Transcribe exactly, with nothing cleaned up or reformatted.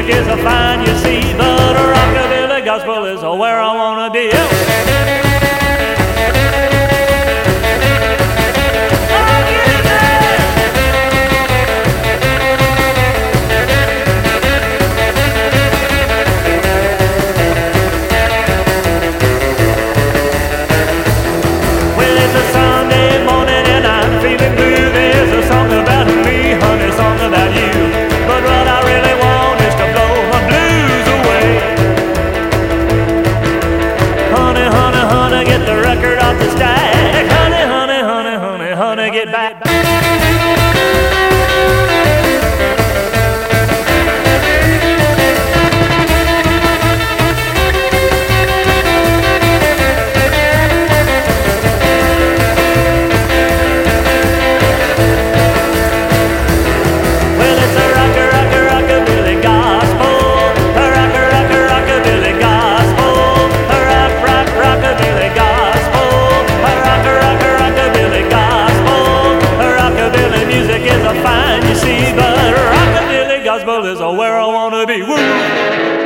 music is a fine, you see, but a rockabilly gospel is where I wanna be. Get back. Gospel is where I wanna be. Woo!